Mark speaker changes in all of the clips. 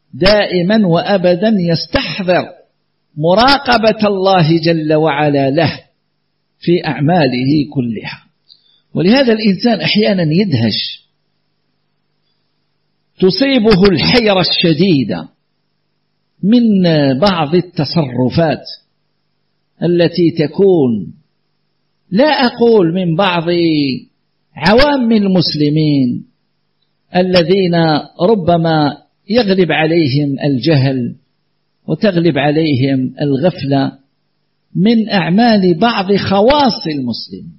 Speaker 1: دائما وأبدا يستحضر مراقبة الله جل وعلا له في أعماله كلها. ولهذا الإنسان أحيانا يدهش، تصيبه الحيرة الشديدة من بعض التصرفات التي تكون، لا أقول من بعض عوام المسلمين الذين ربما يغلب عليهم الجهل وتغلب عليهم الغفلة من أعمال بعض خواص المسلمين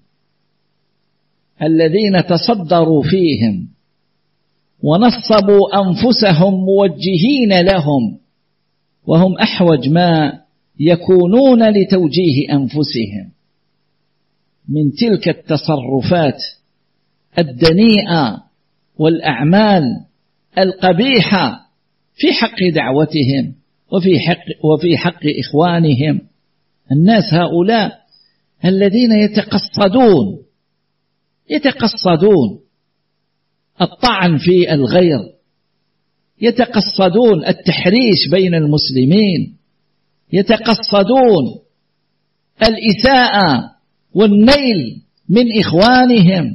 Speaker 1: الذين تصدروا فيهم ونصبوا أنفسهم موجهين لهم، وهم أحوج ما يكونون لتوجيه أنفسهم من تلك التصرفات الدنيئة والأعمال القبيحة في حق دعوتهم وفي حق إخوانهم. الناس هؤلاء الذين يتقصدون الطعن في الغير، يتقصدون التحريش بين المسلمين، يتقصدون الإساءة والنيل من إخوانهم،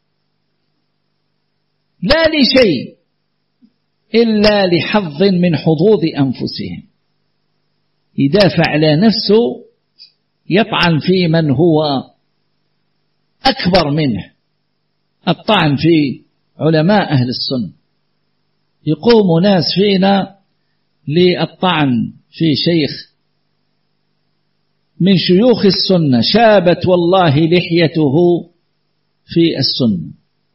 Speaker 1: لا لشيء إلا لحظ من حظوظ أنفسهم. يدافع على نفسه، يطعن في من هو أكبر منه، الطعن في علماء أهل السنة. يقوم ناس فينا للطعن في شيخ من شيوخ السنة شابت والله لحيته في السنة،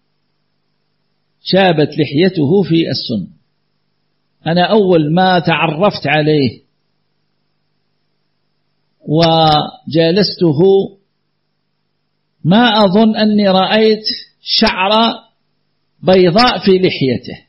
Speaker 1: شابت لحيته في السنة. أنا أول ما تعرفت عليه وجالسته ما أظن أني رأيت شعرة بيضاء في لحيته،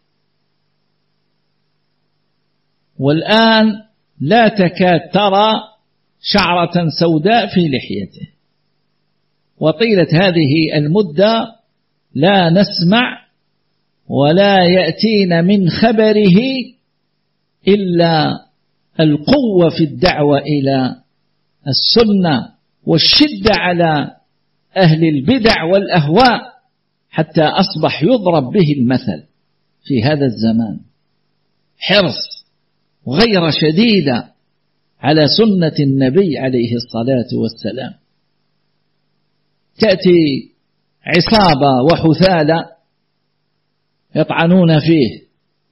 Speaker 1: والآن لا تكاد ترى شعرة سوداء في لحيته. وطيلة هذه المدة لا نسمع ولا يأتينا من خبره إلا القوة في الدعوة إلى السنة والشدة على أهل البدع والأهواء، حتى أصبح يضرب به المثل في هذا الزمان. حرص وغيرة شديدة على سنة النبي عليه الصلاة والسلام. تأتي عصابة وحثالة يطعنون فيه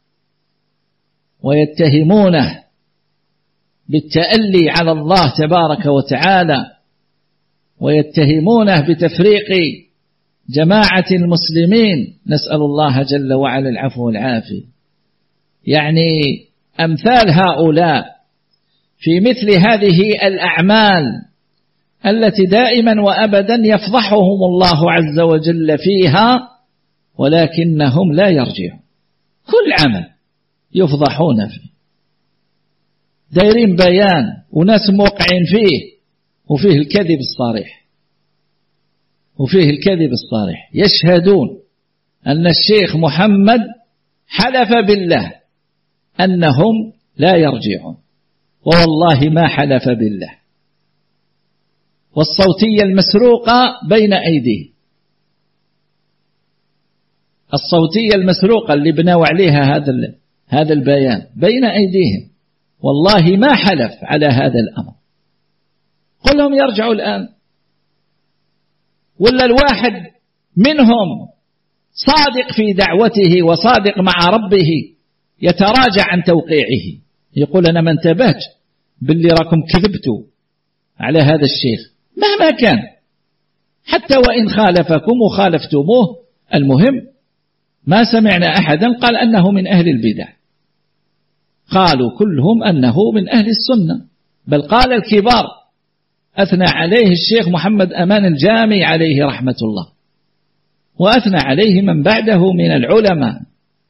Speaker 1: ويتهمونه بالتألي على الله تبارك وتعالى، ويتهمونه بتفريق جماعة المسلمين، نسأل الله جل وعلا العفو والعافية. يعني أمثال هؤلاء في مثل هذه الأعمال التي دائما وأبدا يفضحهم الله عز وجل فيها، ولكنهم لا يرجعون، كل عمل يفضحون فيه، دايرين بيان وناس موقعين فيه، وفيه الكذب الصارح، يشهدون أن الشيخ محمد حلف بالله أنهم لا يرجعون، والله ما حلف بالله. والصوتية المسروقة بين أيديه، الصوتية المسروقة اللي بنوا عليها هذا البيان بين أيديهم، والله ما حلف على هذا الأمر. قل لهم يرجعوا الآن، ولا الواحد منهم صادق في دعوته وصادق مع ربه يتراجع عن توقيعه، يقول أنا ما انتبهت باللي راكم كذبتوا على هذا الشيخ مهما كان، حتى وإن خالفكم وخالفتموه، المهم ما سمعنا أحدا قال أنه من أهل البدع، قالوا كلهم أنه من أهل السنة، بل قال الكبار أثنى عليه الشيخ محمد أمان الجامي عليه رحمة الله، وأثنى عليه من بعده من العلماء،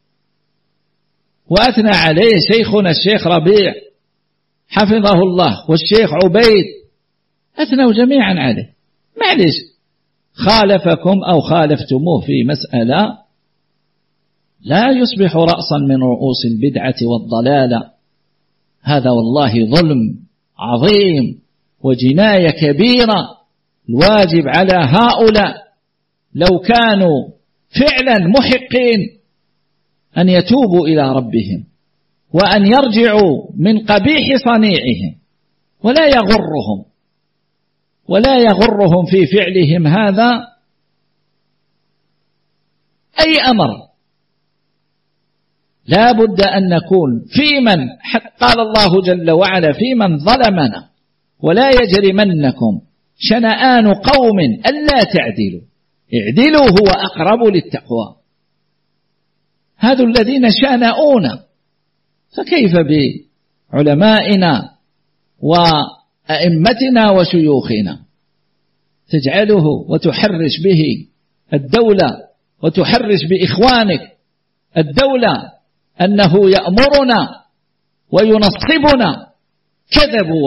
Speaker 1: وأثنى عليه شيخنا الشيخ ربيع حفظه الله والشيخ عبيد، أثنوا جميعا عليه. معلش خالفكم أو خالفتموه في مسألة لا يصبح رأسا من رؤوس البدعة والضلالة. هذا والله ظلم عظيم وجناية كبيرة. الواجب على هؤلاء لو كانوا فعلا محقين أن يتوبوا إلى ربهم وأن يرجعوا من قبيح صنيعهم، ولا يغرهم في فعلهم هذا أي أمر. لا بد أن نكون في من قال الله جل وعلا في من ظلمنا ولا يجرمنكم شنآن قوم ألا تعدلوا اعدلوا هو أقرب للتقوى. هذو الذين شانؤونا، فكيف بعلمائنا وأئمتنا وشيوخنا تجعله وتحرش به الدولة وتحرش بإخوانك الدولة أنه يأمرنا وينصبنا. كذبوا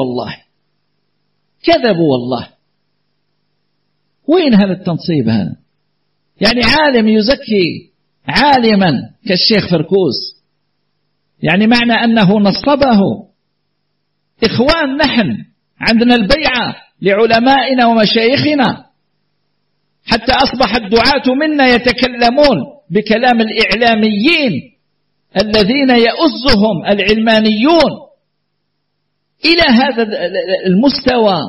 Speaker 1: والله. وين هذا التنصيب هذا؟ يعني عالم يزكي عالما كالشيخ فركوس، يعني معنى أنه نصبه. إخوان نحن عندنا البيعة لعلمائنا ومشايخنا، حتى أصبح الدعاة منا يتكلمون بكلام الإعلاميين الذين يؤزهم العلمانيون إلى هذا المستوى.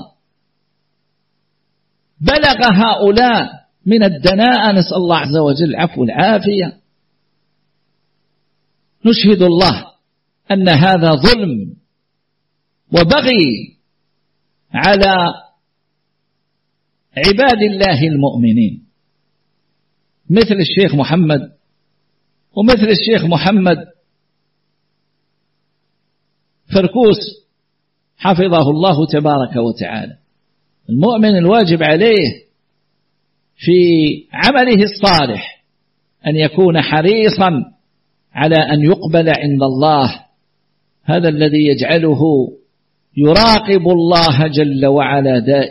Speaker 1: بلغ هؤلاء من الدناءة، نسأل الله عز وجل العفو والعافية. نشهد الله أن هذا ظلم وبغي على عباد الله المؤمنين، مثل الشيخ محمد ومثل الشيخ محمد فركوس حفظه الله تبارك وتعالى. المؤمن الواجب عليه في عمله الصالح أن يكون حريصا على أن يقبل عند الله. هذا الذي يجعله يراقب الله جل وعلا دائما.